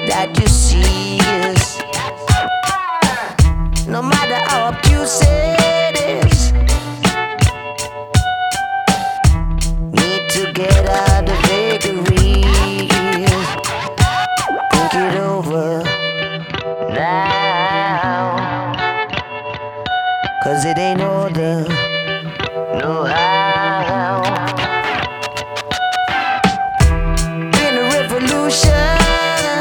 that you see is. No matter how obtuse it is, need to get out the vagaries. Think it over now, 'cause it ain't order.